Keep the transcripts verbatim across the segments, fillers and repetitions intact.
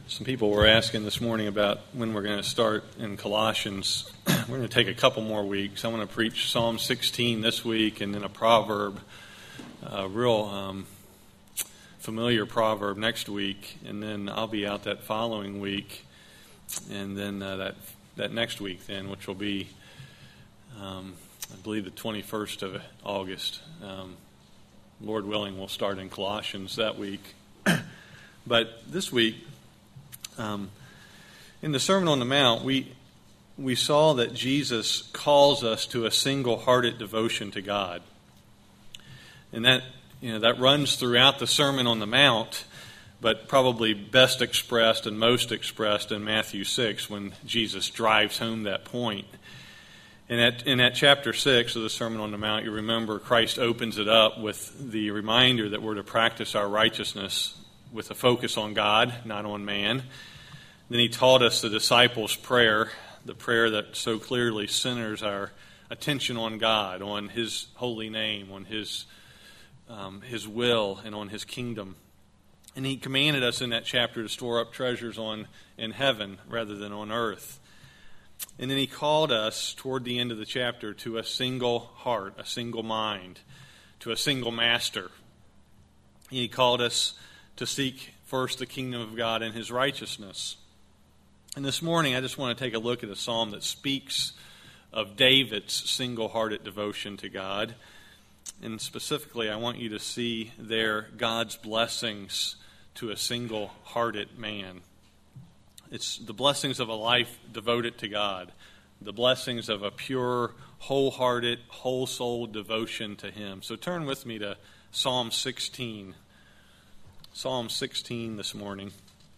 Some people were asking this morning about when we're going to start in Colossians. We're going to take a couple more weeks. I want to preach Psalm sixteen this week and then a proverb, a real um, familiar proverb next week, and then I'll be out that following week, and then uh, that that next week then, which will be, um, I believe, the twenty-first of August. Um, Lord willing, we'll start in Colossians that week. But this week, Um, in the Sermon on the Mount, we we saw that Jesus calls us to a single-hearted devotion to God, and that you know that runs throughout the Sermon on the Mount, but probably best expressed and most expressed in Matthew six when Jesus drives home that point. And at, in that chapter six of the Sermon on the Mount, you remember Christ opens it up with the reminder that we're to practice our righteousness with a focus on God, not on man. Then he taught us the disciples' prayer, the prayer that so clearly centers our attention on God, on His holy name, on His um, His will, and on His kingdom. And he commanded us in that chapter to store up treasures on in heaven rather than on earth. And then he called us toward the end of the chapter to a single heart, a single mind, to a single master. He called us to seek first the kingdom of God and His righteousness. And this morning, I just want to take a look at a psalm that speaks of David's single-hearted devotion to God. And specifically, I want you to see there God's blessings to a single-hearted man. It's the blessings of a life devoted to God, the blessings of a pure, wholehearted, whole-souled devotion to Him. So turn with me to Psalm sixteen. Psalm sixteen this morning.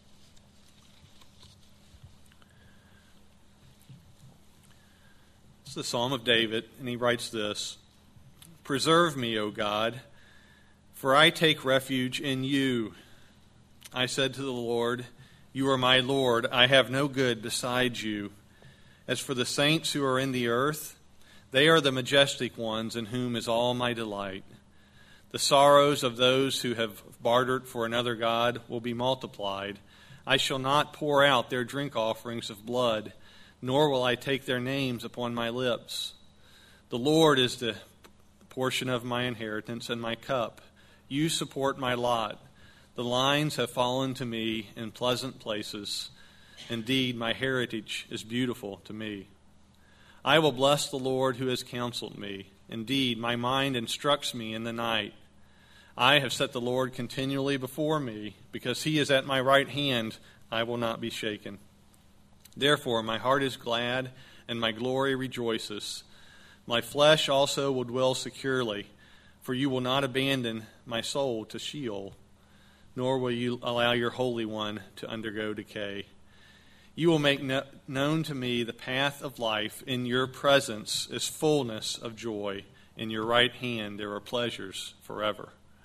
It's the Psalm of David, and he writes this: "Preserve me, O God, for I take refuge in you. I said to the Lord, you are my Lord. I have no good besides you. As for the saints who are in the earth, they are the majestic ones in whom is all my delight. The sorrows of those who have bartered for another god will be multiplied. I shall not pour out their drink offerings of blood, nor will I take their names upon my lips. The Lord is the portion of my inheritance and my cup. You support my lot. The lines have fallen to me in pleasant places. Indeed, my heritage is beautiful to me. I will bless the Lord who has counseled me. Indeed, my mind instructs me in the night. I have set the Lord continually before me. Because He is at my right hand, I will not be shaken. Therefore, my heart is glad, and my glory rejoices. My flesh also will dwell securely, for you will not abandon my soul to Sheol, nor will you allow your Holy One to undergo decay. You will make no- known to me the path of life. In your presence is fullness of joy. In your right hand there are pleasures forever."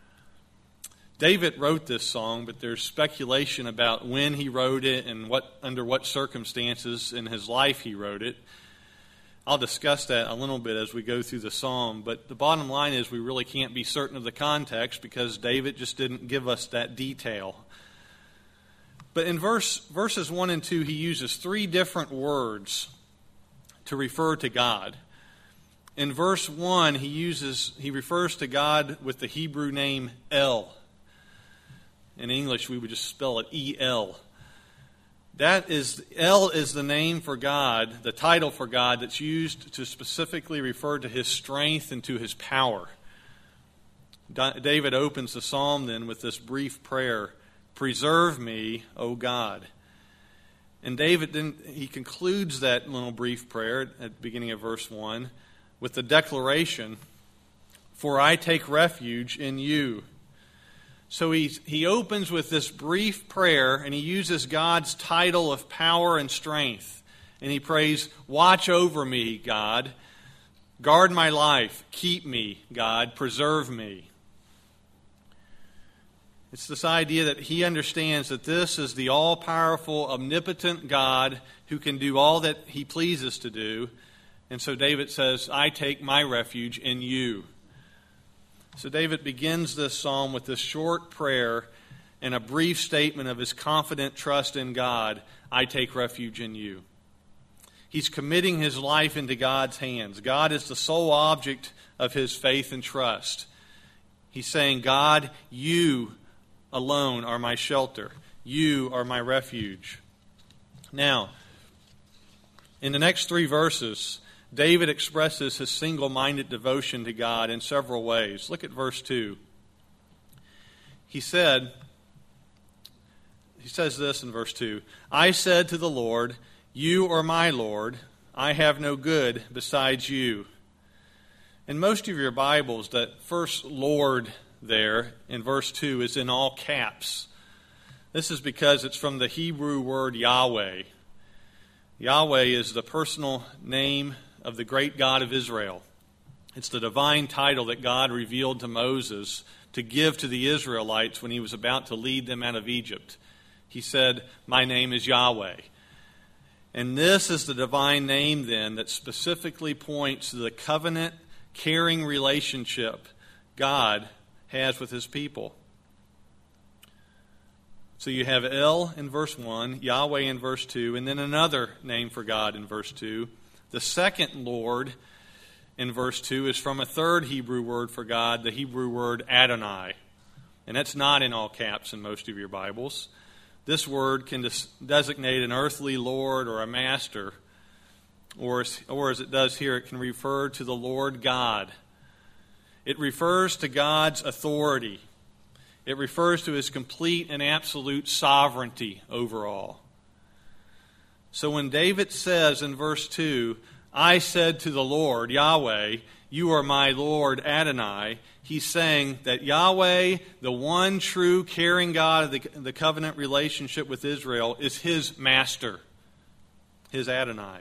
David wrote this song, but there's speculation about when he wrote it and what under what circumstances in his life he wrote it. I'll discuss that a little bit as we go through the psalm, but the bottom line is we really can't be certain of the context because David just didn't give us that detail. But in verse verses one and two, he uses three different words to refer to God. In verse one, he uses he refers to God with the Hebrew name El. In English, we would just spell it E L. That is, El is the name for God, the title for God that's used to specifically refer to His strength and to His power. David opens the psalm then with this brief prayer: "Preserve me, O God." And David then he concludes that little brief prayer at the beginning of verse one with the declaration, "For I take refuge in you." So he, he opens with this brief prayer, and he uses God's title of power and strength. And he prays, "Watch over me, God. Guard my life. Keep me, God. Preserve me." It's this idea that he understands that this is the all-powerful, omnipotent God who can do all that He pleases to do. And so David says, "I take my refuge in you." So David begins this psalm with this short prayer and a brief statement of his confident trust in God, I take refuge in you. He's committing his life into God's hands. God is the sole object of his faith and trust. He's saying, God, you alone are my shelter. You are my refuge. Now, in the next three verses, David expresses his single-minded devotion to God in several ways. Look at verse two. He said, he says this in verse two, I said to the Lord, you are my Lord. I have no good besides you. In most of your Bibles, that first Lord there in verse two is in all caps. This is because it's from the Hebrew word Yahweh. Yahweh is the personal name of the great God of Israel. It's the divine title that God revealed to Moses to give to the Israelites when he was about to lead them out of Egypt. He said, my name is Yahweh. And this is the divine name then that specifically points to the covenant, caring relationship God has with his people. So you have El in verse one, Yahweh in verse two, and then another name for God in verse two. The second Lord in verse two is from a third Hebrew word for God, the Hebrew word Adonai. And that's not in all caps in most of your Bibles. This word can des- designate an earthly lord or a master, or, or as it does here, it can refer to the Lord God. It refers to God's authority. It refers to his complete and absolute sovereignty over all. So when David says in verse two, I said to the Lord, Yahweh, you are my Lord Adonai, he's saying that Yahweh, the one true caring God of the, the covenant relationship with Israel, is his master, his Adonai.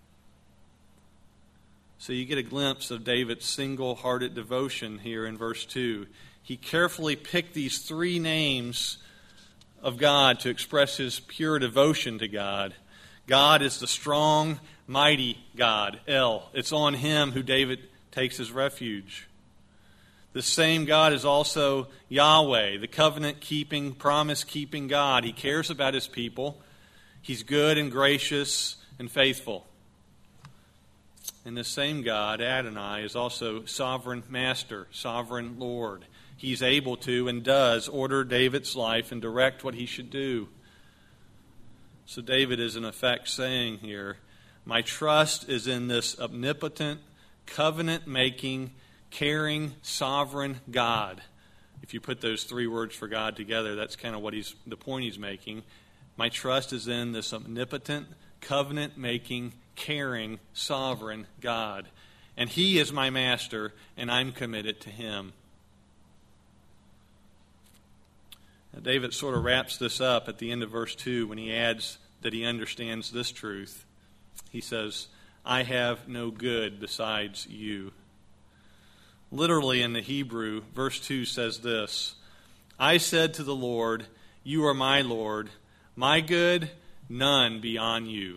So you get a glimpse of David's single-hearted devotion here in verse two. He carefully picked these three names of God to express his pure devotion to God. God is the strong, mighty God, El. It's on him who David takes his refuge. The same God is also Yahweh, the covenant-keeping, promise-keeping God. He cares about his people. He's good and gracious and faithful. And the same God, Adonai, is also sovereign master, sovereign Lord. He's able to and does order David's life and direct what he should do. So David is in effect saying here, my trust is in this omnipotent, covenant-making, caring, sovereign God. If you put those three words for God together, that's kind of what he's the point he's making. My trust is in this omnipotent, covenant-making, caring, sovereign God. And he is my master, and I'm committed to him. Now, David sort of wraps this up at the end of verse two when he adds that he understands this truth. He says, I have no good besides you. Literally in the Hebrew, verse two says this, I said to the Lord, you are my Lord, my good, none beyond you.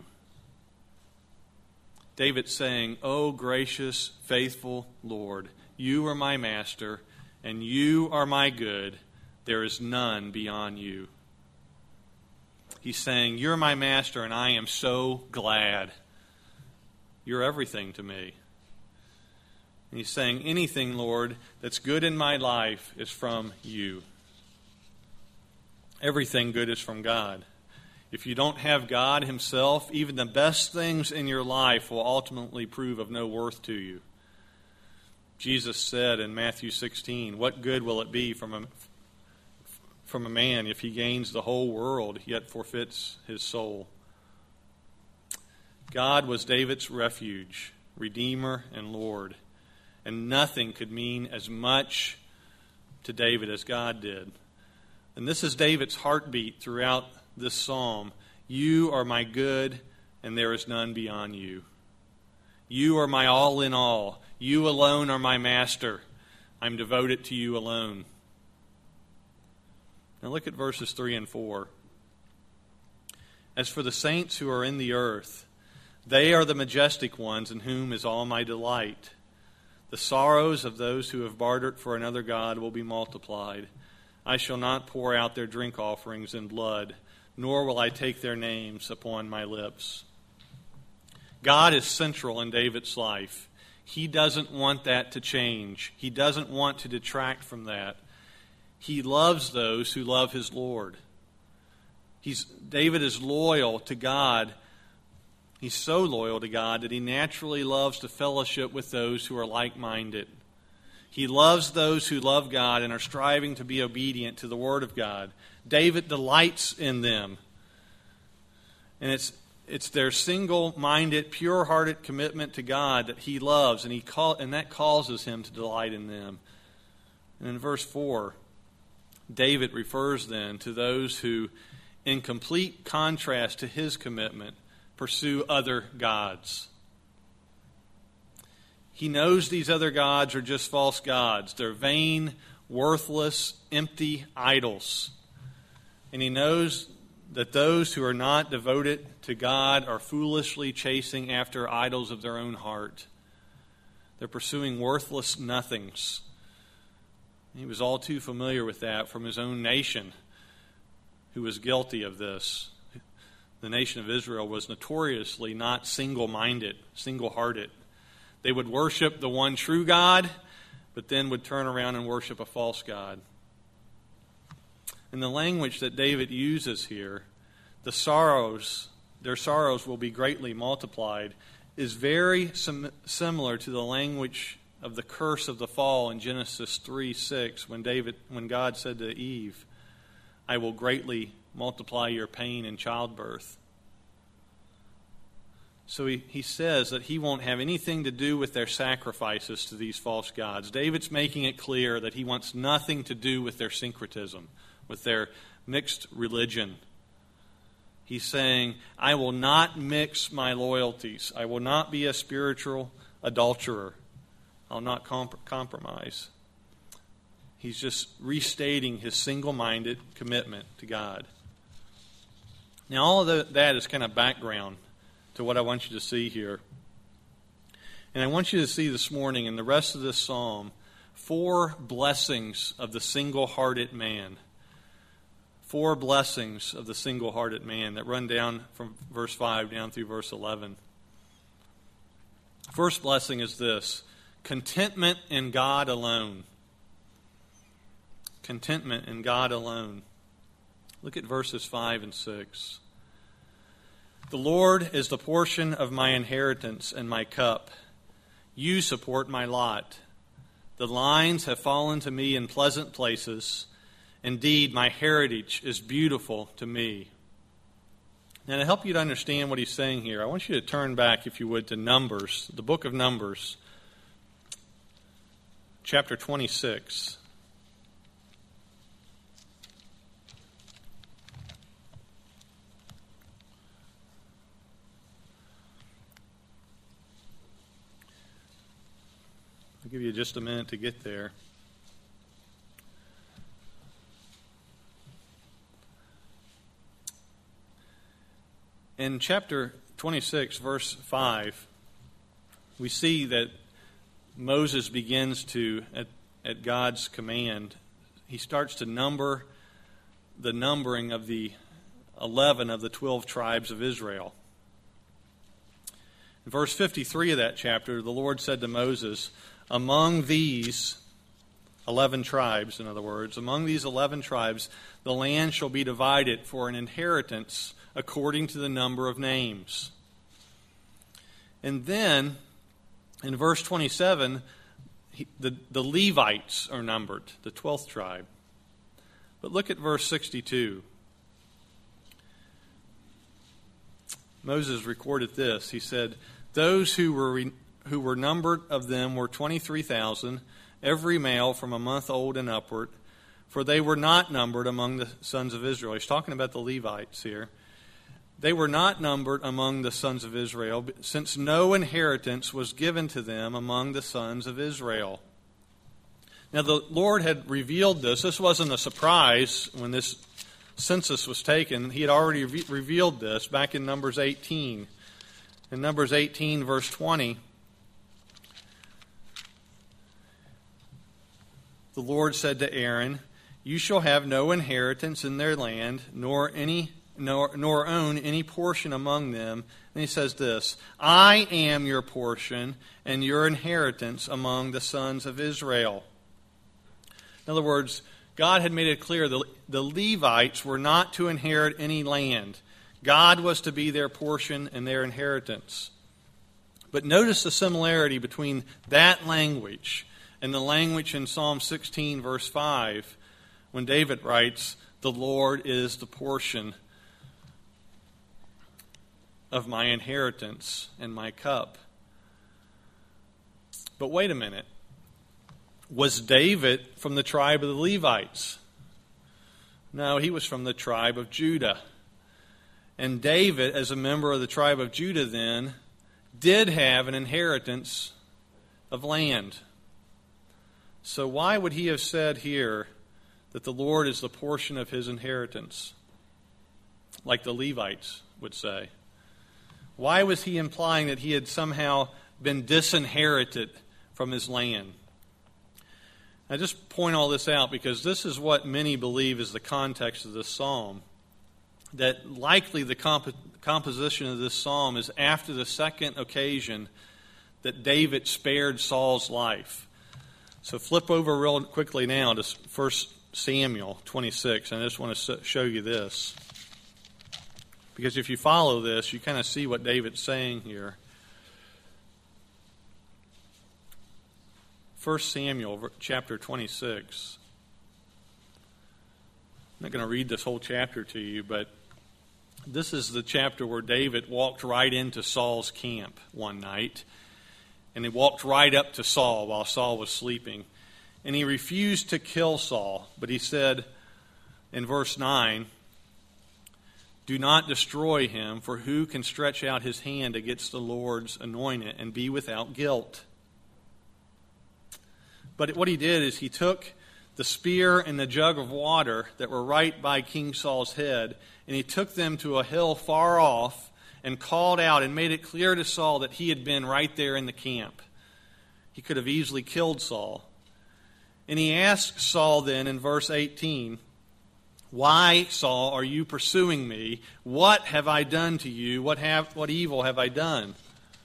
David's saying, oh gracious, faithful Lord, you are my master, and you are my good. There is none beyond you. He's saying, you're my master, and I am so glad. You're everything to me. And he's saying, anything, Lord, that's good in my life is from you. Everything good is from God. If you don't have God himself, even the best things in your life will ultimately prove of no worth to you. Jesus said in Matthew sixteen, what good will it be from a from a man if he gains the whole world, yet forfeits his soul? God was David's refuge, Redeemer, and Lord. And nothing could mean as much to David as God did. And this is David's heartbeat throughout this psalm. You are my good, and there is none beyond you. You are my all in all. You alone are my master. I'm devoted to you alone. Now look at verses three and four. As for the saints who are in the earth, they are the majestic ones in whom is all my delight. The sorrows of those who have bartered for another God will be multiplied. I shall not pour out their drink offerings in blood, nor will I take their names upon my lips. God is central in David's life. He doesn't want that to change. He doesn't want to detract from that. He loves those who love his Lord. He's, David is loyal to God. He's so loyal to God that he naturally loves to fellowship with those who are like-minded. He loves those who love God and are striving to be obedient to the Word of God. David delights in them. And it's it's their single-minded, pure-hearted commitment to God that he loves, and he call, and that causes him to delight in them. And in verse four, David refers then to those who, in complete contrast to his commitment, pursue other gods. He knows these other gods are just false gods. They're vain, worthless, empty idols. And he knows that those who are not devoted to God are foolishly chasing after idols of their own heart. They're pursuing worthless nothings. He was all too familiar with that from his own nation, who was guilty of this. The nation of Israel was notoriously not single-minded, single-hearted. They would worship the one true God, but then would turn around and worship a false god. In the language that David uses here, the sorrows, their sorrows will be greatly multiplied, is very sim- similar to the language of the curse of the fall in Genesis three six, when David, when God said to Eve, I will greatly multiply your pain in childbirth. So he, he says that he won't have anything to do with their sacrifices to these false gods. David's making it clear that he wants nothing to do with their syncretism, with their mixed religion. He's saying, I will not mix my loyalties. I will not be a spiritual adulterer. I'll not comp- compromise. He's just restating his single-minded commitment to God. Now, all of the, that is kind of background to what I want you to see here. And I want you to see this morning in the rest of this psalm four blessings of the single-hearted man. Four blessings of the single-hearted man that run down from verse five down through verse eleven. First blessing is this: contentment in God alone. Contentment in God alone. Look at verses five and six. The Lord is the portion of my inheritance and my cup. You support my lot. The lines have fallen to me in pleasant places. Indeed, my heritage is beautiful to me. Now, to help you to understand what he's saying here, I want you to turn back, if you would, to Numbers, the book of Numbers, chapter twenty-six. I'll give you just a minute to get there. In chapter twenty-six, verse five, we see that Moses begins to, at, at God's command, he starts to number the numbering of the eleven of the twelve tribes of Israel. In verse fifty-three of that chapter, the Lord said to Moses, among these eleven tribes, in other words, among these eleven tribes, the land shall be divided for an inheritance according to the number of names. And then, in verse twenty-seven, he, the, the Levites are numbered, the twelfth tribe. But look at verse sixty-two. Moses recorded this. He said, those who were re, who were numbered of them were twenty-three thousand, every male from a month old and upward, for they were not numbered among the sons of Israel. He's talking about the Levites here. They were not numbered among the sons of Israel, since no inheritance was given to them among the sons of Israel. Now, the Lord had revealed this. This wasn't a surprise when this census was taken. He had already re- revealed this back in Numbers eighteen. In Numbers eighteen, verse twenty, the Lord said to Aaron, You shall have no inheritance in their land, nor any nor, nor own any portion among them. And he says this, I am your portion and your inheritance among the sons of Israel. In other words, God had made it clear the, the Levites were not to inherit any land. God was to be their portion and their inheritance. But notice the similarity between that language and the language in Psalm sixteen, verse five, when David writes, the Lord is the portion of my inheritance and my cup. But wait a minute. Was David from the tribe of the Levites? No, he was from the tribe of Judah. And David, as a member of the tribe of Judah then, did have an inheritance of land. So why would he have said here that the Lord is the portion of his inheritance, like the Levites would say? Why was he implying that he had somehow been disinherited from his land? I just point all this out because this is what many believe is the context of this psalm. That likely the comp- composition of this psalm is after the second occasion that David spared Saul's life. So flip over real quickly now to First Samuel twenty-six, and I just want to show you this. Because if you follow this, you kind of see what David's saying here. First Samuel chapter twenty-six. I'm not going to read this whole chapter to you, but this is the chapter where David walked right into Saul's camp one night. And he walked right up to Saul while Saul was sleeping. And he refused to kill Saul, but he said in verse nine, do not destroy him, for who can stretch out his hand against the Lord's anointed and be without guilt? But what he did is he took the spear and the jug of water that were right by King Saul's head, and he took them to a hill far off and called out and made it clear to Saul that he had been right there in the camp. He could have easily killed Saul. And he asked Saul then in verse eighteen, why, Saul, are you pursuing me? What have I done to you? What have what evil have I done?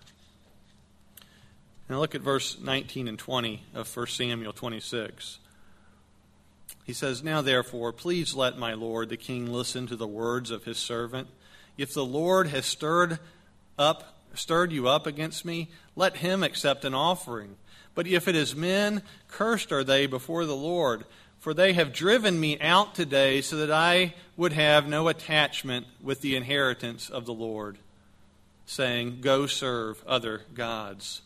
Now look at verse nineteen and twenty of First Samuel twenty-six. He says, now therefore, please let my lord the king listen to the words of his servant. If the Lord has stirred up, stirred you up against me, let him accept an offering. But if it is men, cursed are they before the Lord. For they have driven me out today so that I would have no attachment with the inheritance of the Lord, saying, go serve other gods.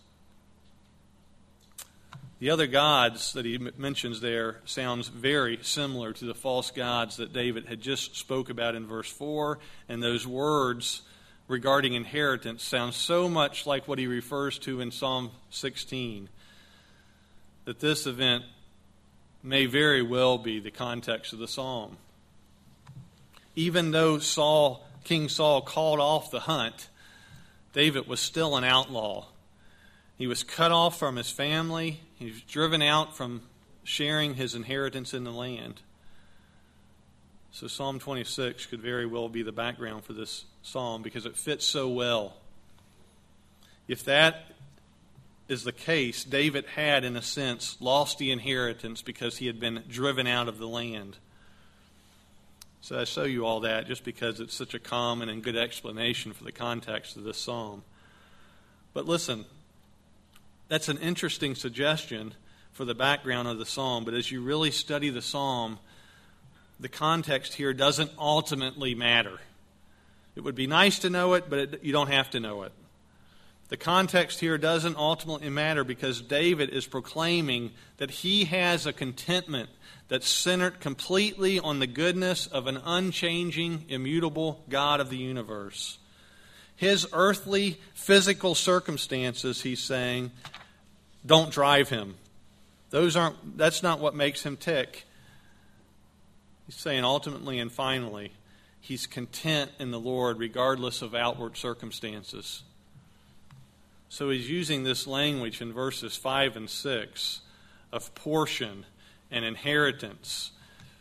The other gods that he mentions there sounds very similar to the false gods that David had just spoke about in verse four, and those words regarding inheritance sound so much like what he refers to in Psalm sixteen, that this event may very well be the context of the psalm. Even though Saul, King Saul called off the hunt, David was still an outlaw. He was cut off from his family. He was driven out from sharing his inheritance in the land. So Psalm twenty-six could very well be the background for this psalm because it fits so well. If that is the case, David had, in a sense, lost the inheritance because he had been driven out of the land. So I show you all that just because it's such a common and good explanation for the context of this psalm. But listen, that's an interesting suggestion for the background of the psalm, but as you really study the psalm, the context here doesn't ultimately matter. It would be nice to know it, but it, you don't have to know it. The context here doesn't ultimately matter because David is proclaiming that he has a contentment that's centered completely on the goodness of an unchanging, immutable God of the universe. His earthly, physical circumstances, he's saying, don't drive him. Those aren't. That's not what makes him tick. He's saying ultimately and finally, he's content in the Lord regardless of outward circumstances. So he's using this language in verses five and six of portion and inheritance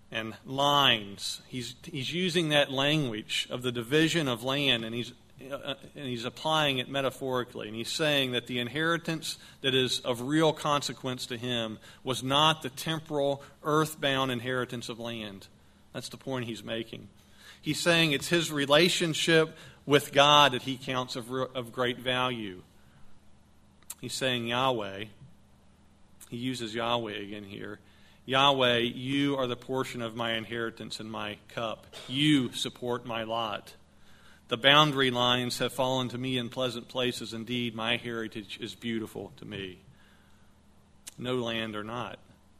and lines. He's he's using that language of the division of land, and he's uh, and he's applying it metaphorically. And he's saying that the inheritance that is of real consequence to him was not the temporal, earthbound inheritance of land. That's the point he's making. He's saying it's his relationship with God that he counts of, of great value. He's saying Yahweh. He uses Yahweh again here. Yahweh, you are the portion of my inheritance and my cup. You support my lot. The boundary lines have fallen to me in pleasant places. Indeed, my heritage is beautiful to me. No land or not.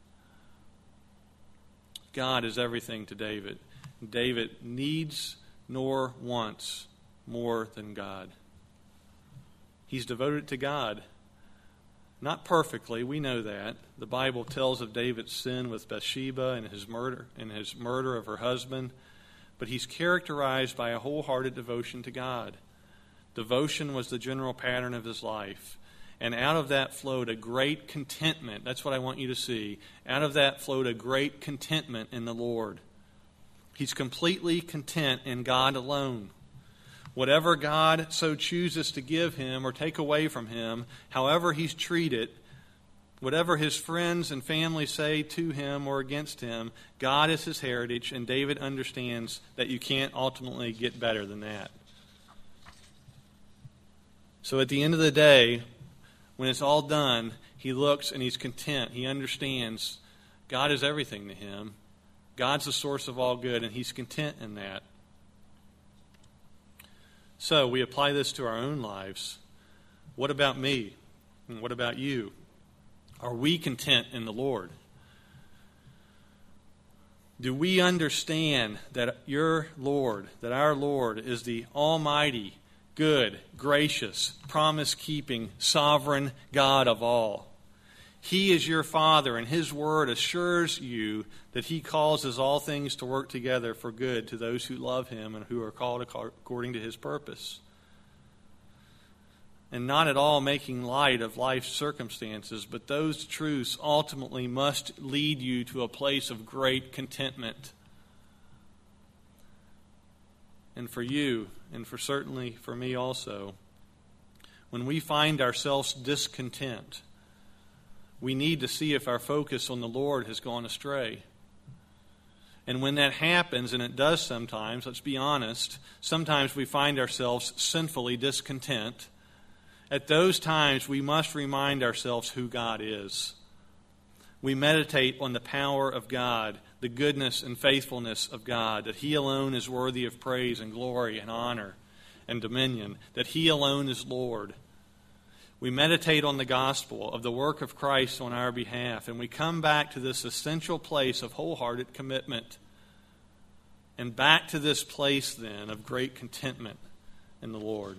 God is everything to David. David needs nor wants more than God. He's devoted to God. Not perfectly, we know that. The Bible tells of David's sin with Bathsheba and his murder and his murder of her husband, but he's characterized by a wholehearted devotion to God. Devotion was the general pattern of his life, and out of that flowed a great contentment. That's what I want you to see. Out of that flowed a great contentment in the Lord. He's completely content in God alone. Whatever God so chooses to give him or take away from him, however he's treated, whatever his friends and family say to him or against him, God is his heritage, and David understands that you can't ultimately get better than that. So at the end of the day, when it's all done, he looks and he's content. He understands God is everything to him. God's the source of all good, and he's content in that. So we apply this to our own lives. What about me? And what about you? Are we content in the Lord? Do we understand that your Lord, that our Lord is the almighty, good, gracious, promise-keeping, sovereign God of all? He is your Father, and his word assures you that he causes all things to work together for good to those who love him and who are called according to his purpose. And not at all making light of life's circumstances, but those truths ultimately must lead you to a place of great contentment. And for you, and for certainly for me also, when we find ourselves discontent, we need to see if our focus on the Lord has gone astray. And when that happens, and it does sometimes, let's be honest, sometimes we find ourselves sinfully discontent. At those times, we must remind ourselves who God is. We meditate on the power of God, the goodness and faithfulness of God, that he alone is worthy of praise and glory and honor and dominion, that he alone is Lord. We meditate on the gospel of the work of Christ on our behalf, and we come back to this essential place of wholehearted commitment, and back to this place then of great contentment in the Lord.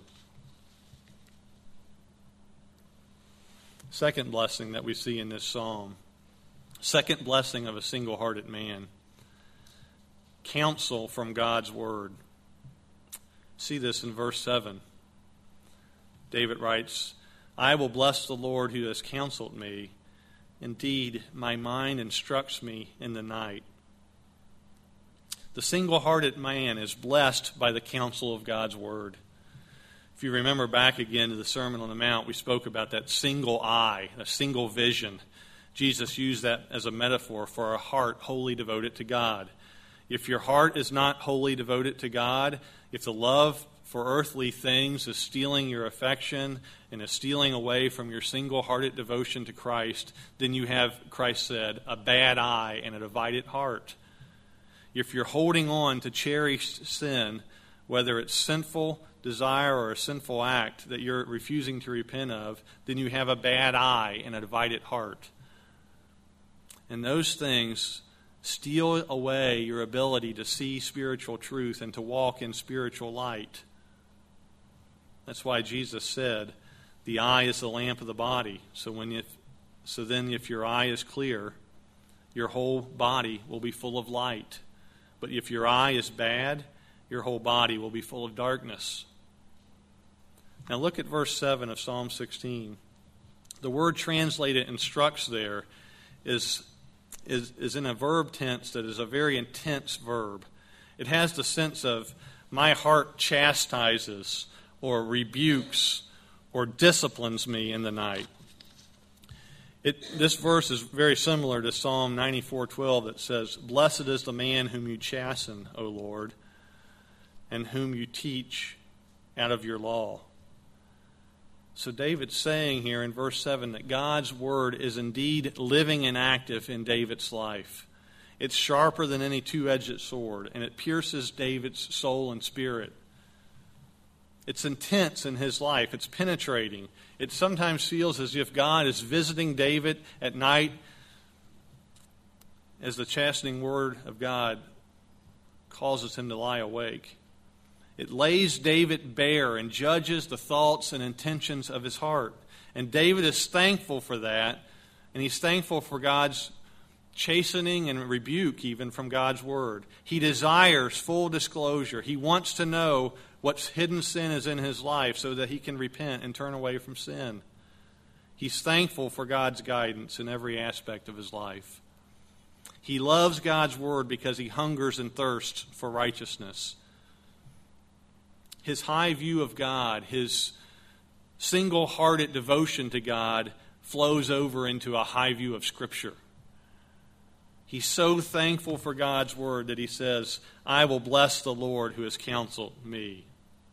Second blessing that we see in this psalm, second blessing of a single-hearted man, counsel from God's word. See this in verse seven. David writes, I will bless the Lord who has counseled me. Indeed, my mind instructs me in the night. The single-hearted man is blessed by the counsel of God's word. If you remember back again to the Sermon on the Mount, we spoke about that single eye, a single vision. Jesus used that as a metaphor for a heart wholly devoted to God. If your heart is not wholly devoted to God, if the love for earthly things is stealing your affection and is stealing away from your single-hearted devotion to Christ, then you have, Christ said, a bad eye and a divided heart. If you're holding on to cherished sin, whether it's sinful desire or a sinful act that you're refusing to repent of, then you have a bad eye and a divided heart. And those things steal away your ability to see spiritual truth and to walk in spiritual light. That's why Jesus said, the eye is the lamp of the body. So when you, so then if your eye is clear, your whole body will be full of light. But if your eye is bad, your whole body will be full of darkness. Now look at verse seven of Psalm sixteen. The word translated instructs there is is, is in a verb tense that is a very intense verb. It has the sense of, my heart chastises or rebukes or disciplines me in the night. It, this verse is very similar to Psalm ninety-four twelve that says, blessed is the man whom you chasten, O Lord, and whom you teach out of your law. So David's saying here in verse seven that God's word is indeed living and active in David's life. It's sharper than any two-edged sword, and it pierces David's soul and spirit. It's intense in his life. It's penetrating. It sometimes feels as if God is visiting David at night as the chastening word of God causes him to lie awake. It lays David bare and judges the thoughts and intentions of his heart. And David is thankful for that, and he's thankful for God's chastening and rebuke even from God's word. He desires full disclosure. He wants to know what hidden sin is in his life so that he can repent and turn away from sin. He's thankful for God's guidance in every aspect of his life. He loves God's word because he hungers and thirsts for righteousness. His high view of God, his single-hearted devotion to God flows over into a high view of Scripture. He's so thankful for God's word that he says, I will bless the Lord who has counseled me.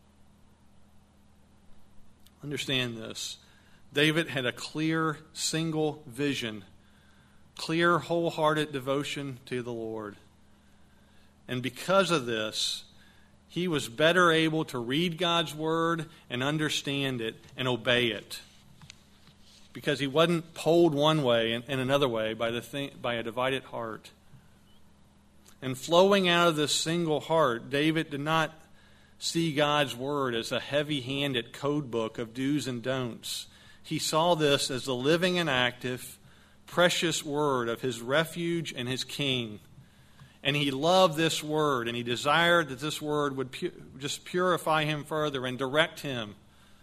Understand this. David had a clear, single vision, clear, wholehearted devotion to the Lord. And because of this, he was better able to read God's word and understand it and obey it. Because he wasn't pulled one way and, and another way by, the thing, by a divided heart. And flowing out of this single heart, David did not see God's word as a heavy-handed code book of do's and don'ts. He saw this as the living and active, precious word of his refuge and his king. And he loved this word, and he desired that this word would pu- just purify him further and direct him.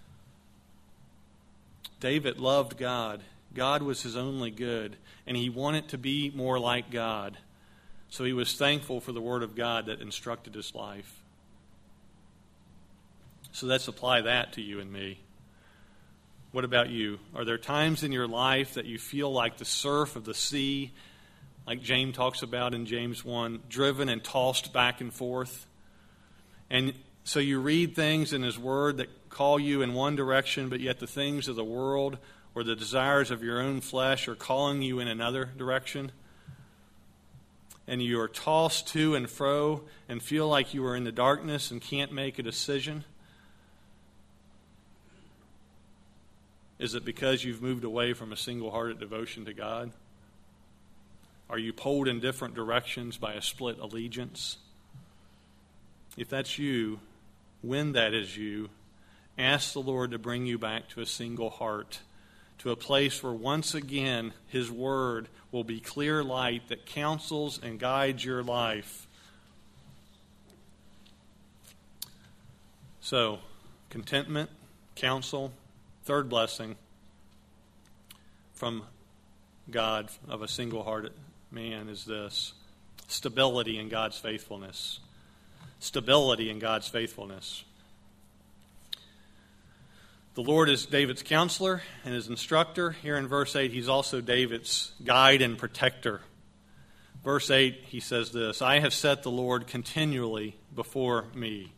David loved God. God was his only good, and he wanted to be more like God. So he was thankful for the word of God that instructed his life. So let's apply that to you and me. What about you? Are there times in your life that you feel like the surf of the sea, like James talks about in James one, driven and tossed back and forth? And so you read things in his word that call you in one direction, but yet the things of the world or the desires of your own flesh are calling you in another direction. And you are tossed to and fro and feel like you are in the darkness and can't make a decision. Is it because you've moved away from a single-hearted devotion to God? Are you pulled in different directions by a split allegiance? If that's you, when that is you, ask the Lord to bring you back to a single heart, to a place where once again his word will be clear light that counsels and guides your life. So, contentment, counsel. Third blessing from God of a single-hearted man is this: stability in God's faithfulness. Stability in God's faithfulness. The Lord is David's counselor and his instructor. Here in verse eight, he's also David's guide and protector. Verse eight, he says this: I have set the Lord continually before me.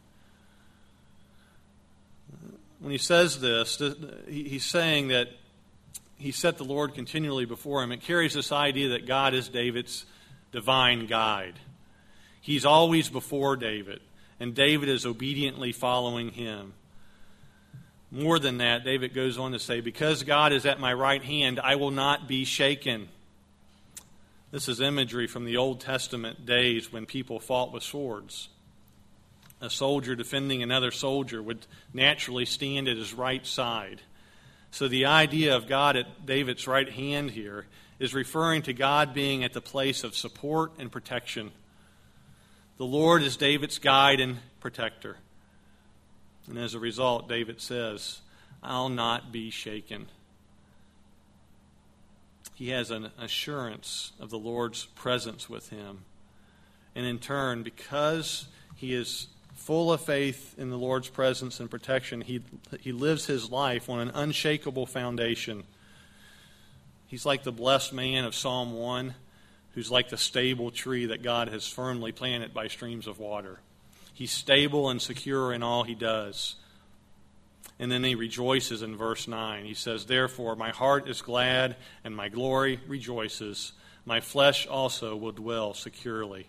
When he says this, he's saying that he set the Lord continually before him. It carries this idea that God is David's divine guide. He's always before David, and David is obediently following him. More than that, David goes on to say, because God is at my right hand, I will not be shaken. This is imagery from the Old Testament days when people fought with swords. A soldier defending another soldier would naturally stand at his right side. So the idea of God at David's right hand here is referring to God being at the place of support and protection. The Lord is David's guide and protector. And as a result, David says, I'll not be shaken. he has an assurance of the Lord's presence with him. And in turn, because he is full of faith in the Lord's presence and protection, he, he lives his life on an unshakable foundation. He's like the blessed man of Psalm one, who's like the stable tree that God has firmly planted by streams of water. He's stable and secure in all he does. And then he rejoices in verse nine. He says, "Therefore my heart is glad and my glory rejoices. My flesh also will dwell securely."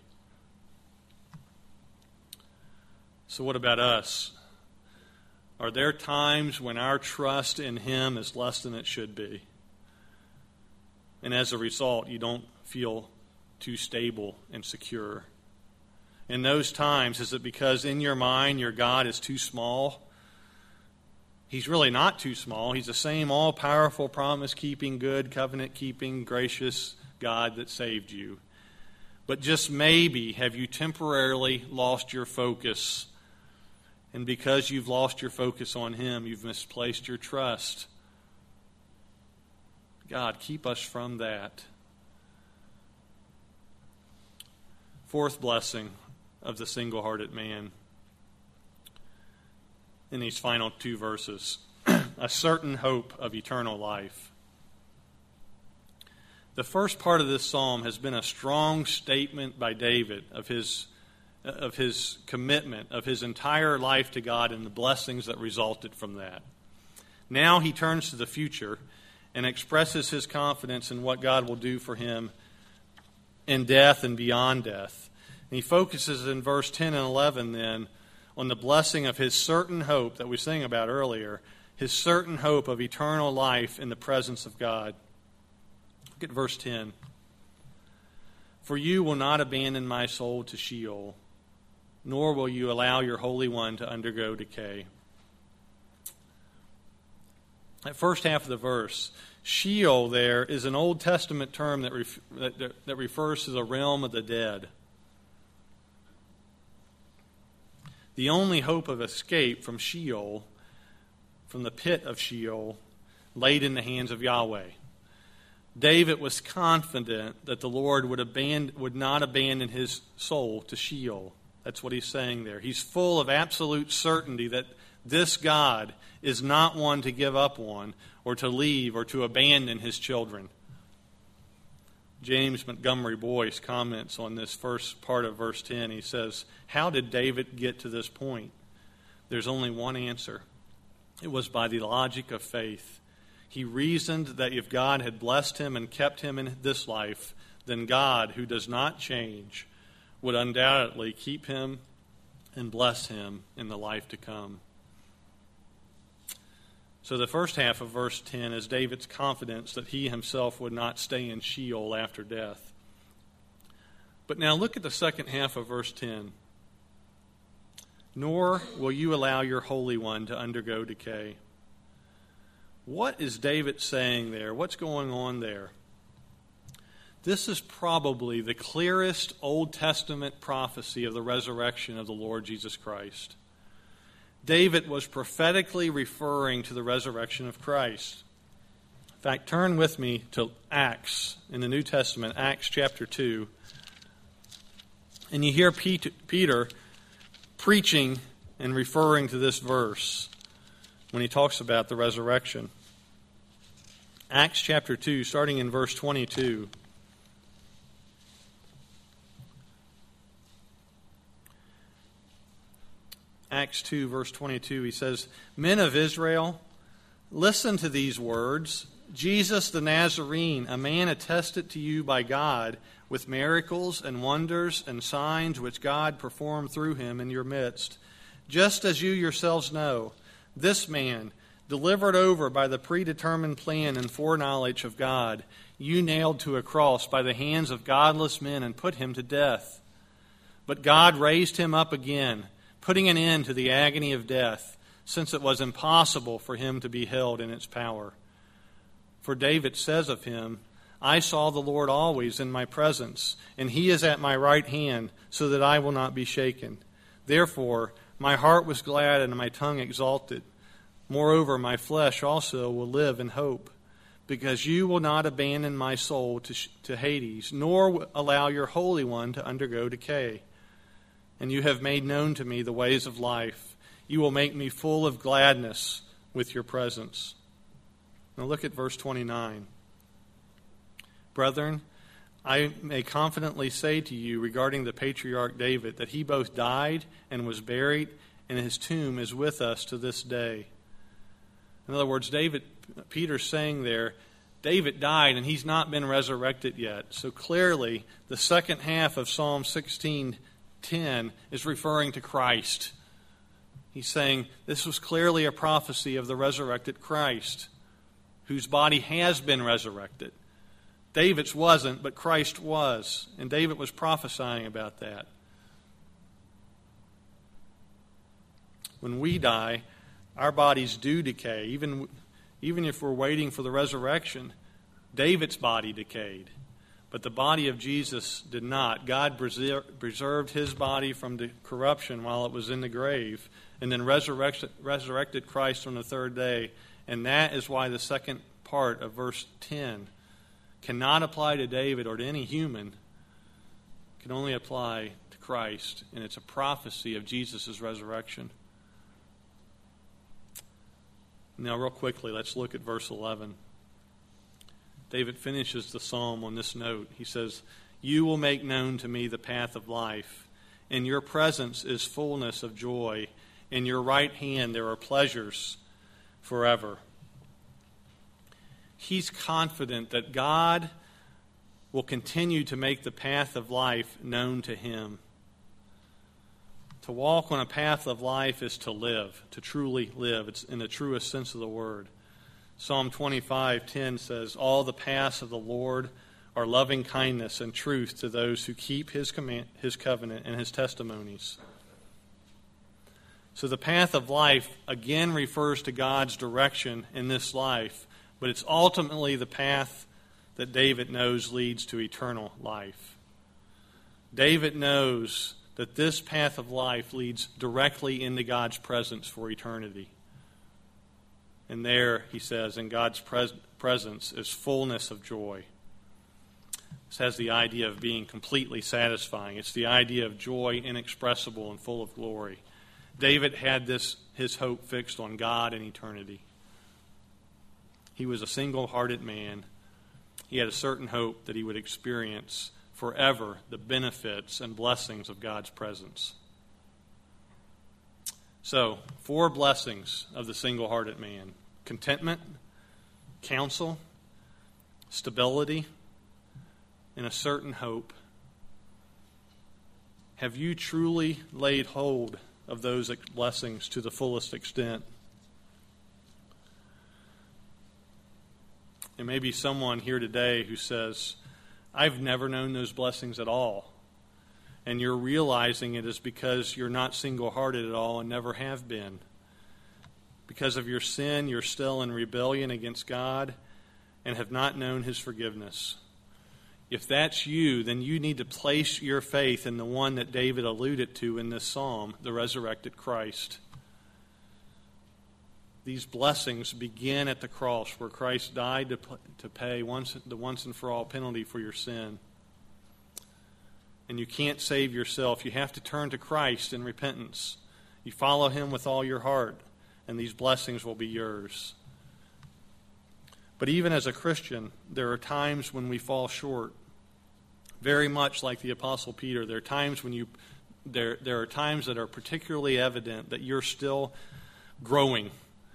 So what about us? Are there times when our trust in him is less than it should be? And as a result, you don't feel too stable and secure. In those times, is it because in your mind your God is too small? He's really not too small. He's the same all-powerful, promise-keeping, good, covenant-keeping, gracious God that saved you. But just maybe have you temporarily lost your focus. And because you've lost your focus on him, you've misplaced your trust. God, keep us from that. Fourth blessing of the single-hearted man in these final two verses, a certain hope of eternal life. The first part of this psalm has been a strong statement by David of his, of his commitment, of his entire life to God and the blessings that resulted from that. Now he turns to the future and expresses his confidence in what God will do for him in death and beyond death. And he focuses in verse ten and eleven then on the blessing of his certain hope that we sang about earlier, his certain hope of eternal life in the presence of God. Look at verse ten. "For you will not abandon my soul to Sheol, nor will you allow your Holy One to undergo decay." That first half of the verse, Sheol there is an Old Testament term that, ref, that, that refers to the realm of the dead. The only hope of escape from Sheol, from the pit of Sheol, laid in the hands of Yahweh. David was confident that the Lord would, abandon, would not abandon his soul to Sheol. That's what he's saying there. He's full of absolute certainty that this God is not one to give up on or to leave or to abandon his children. James Montgomery Boyce comments on this first part of verse ten. He says, "How did David get to this point? There's only one answer. It was by the logic of faith. He reasoned that if God had blessed him and kept him in this life, then God, who does not change, would undoubtedly keep him and bless him in the life to come." So the first half of verse ten is David's confidence that he himself would not stay in Sheol after death. But now look at the second half of verse ten. "Nor will you allow your Holy One to undergo decay." What is David saying there? What's going on there? This is probably the clearest Old Testament prophecy of the resurrection of the Lord Jesus Christ. David was prophetically referring to the resurrection of Christ. In fact, turn with me to Acts in the New Testament, Acts chapter two. And you hear Peter preaching and referring to this verse when he talks about the resurrection. Acts chapter two, starting in verse twenty-two. Acts two, verse twenty-two, he says, "Men of Israel, listen to these words. Jesus the Nazarene, a man attested to you by God with miracles and wonders and signs which God performed through him in your midst. Just as you yourselves know, this man, delivered over by the predetermined plan and foreknowledge of God, you nailed to a cross by the hands of godless men and put him to death. But God raised him up again, putting an end to the agony of death, since it was impossible for him to be held in its power. For David says of him, I saw the Lord always in my presence, and he is at my right hand, so that I will not be shaken. Therefore, my heart was glad and my tongue exalted. Moreover, my flesh also will live in hope, because you will not abandon my soul to, to Hades, nor allow your Holy One to undergo decay. And you have made known to me the ways of life. You will make me full of gladness with your presence. Now look at verse twenty-nine. Brethren, I may confidently say to you regarding the patriarch David that he both died and was buried, and his tomb is with us to this day. In other words, David, Peter's saying there, David died and he's not been resurrected yet. So clearly, the second half of Psalm sixteen ten is referring to Christ. He's saying this was clearly a prophecy of the resurrected Christ, whose body has been resurrected. David's wasn't, but Christ was. And David was prophesying about that. When we die, our bodies do decay. Even, even if we're waiting for the resurrection, David's body decayed. But the body of Jesus did not. God preserved his body from the corruption while it was in the grave, and then resurrected, resurrected Christ on the third day. And that is why the second part of verse ten cannot apply to David or to any human. It can only apply to Christ, and it's a prophecy of Jesus' resurrection. Now, real quickly, let's look at verse eleven. David finishes the psalm on this note. He says, "You will make known to me the path of life. In your presence is fullness of joy. In your right hand there are pleasures forever." He's confident that God will continue to make the path of life known to him. To walk on a path of life is to live, to truly live. It's in the truest sense of the word. Psalm twenty-five ten says, "All the paths of the Lord are loving kindness and truth to those who keep his command, his covenant and his testimonies." So the path of life again refers to God's direction in this life, but it's ultimately the path that David knows leads to eternal life. David knows that this path of life leads directly into God's presence for eternity. And there, he says, in God's pres- presence is fullness of joy. This has the idea of being completely satisfying. It's the idea of joy inexpressible and full of glory. David had this his hope fixed on God and eternity. He was a single-hearted man. He had a certain hope that he would experience forever the benefits and blessings of God's presence. So, four blessings of the single-hearted man: contentment, counsel, stability, and a certain hope. Have you truly laid hold of those blessings to the fullest extent? There may be someone here today who says, "I've never known those blessings at all." And you're realizing it is because you're not single-hearted at all and never have been. Because of your sin, you're still in rebellion against God and have not known his forgiveness. If that's you, then you need to place your faith in the one that David alluded to in this psalm, the resurrected Christ. These blessings begin at the cross, where Christ died to, to pay once, the once and for all penalty for your sin. And you can't save yourself. You have to turn to Christ in repentance. You follow him with all your heart, and these blessings will be yours. But even as a Christian, there are times when we fall short. Very much like the Apostle Peter, there are times when you there there are times that are particularly evident that you're still growing.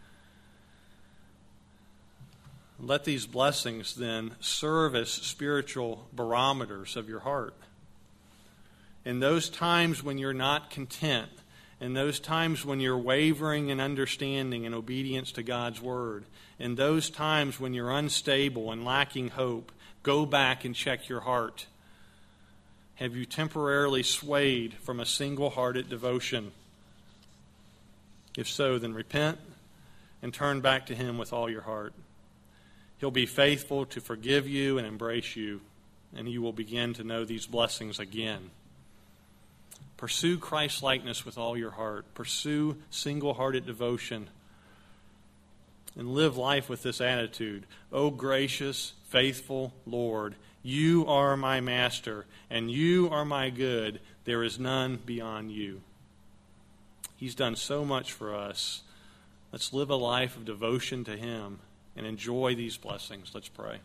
Let these blessings then serve as spiritual barometers of your heart. In those times when you're not content, in those times when you're wavering in understanding and obedience to God's word, in those times when you're unstable and lacking hope, go back and check your heart. Have you temporarily swayed from a single-hearted devotion? If so, then repent and turn back to him with all your heart. He'll be faithful to forgive you and embrace you, and you will begin to know these blessings again. Pursue Christ-likeness with all your heart. Pursue single-hearted devotion. and live life with this attitude. O gracious, faithful Lord, you are my master, and you are my good. There is none beyond you. He's done so much for us. Let's live a life of devotion to him and enjoy these blessings. Let's pray.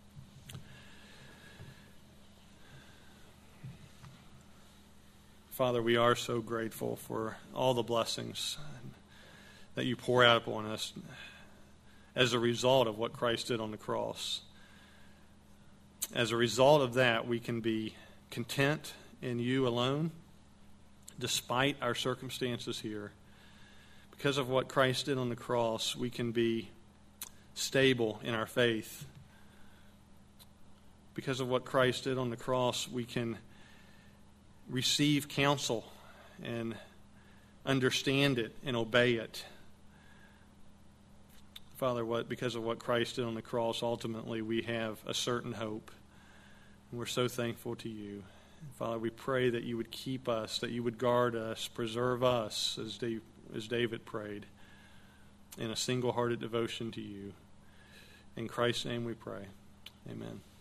Father, we are so grateful for all the blessings that you pour out upon us as a result of what Christ did on the cross. As a result of that, we can be content in you alone, despite our circumstances here. Because of what Christ did on the cross, we can be stable in our faith. Because of what Christ did on the cross, we can receive counsel and understand it and obey it. Father, what because of what Christ did on the cross, ultimately we have a certain hope. And we're so thankful to you. Father, we pray that you would keep us, that you would guard us, preserve us, as Dave, as David prayed, in a single-hearted devotion to you. In Christ's name we pray. Amen.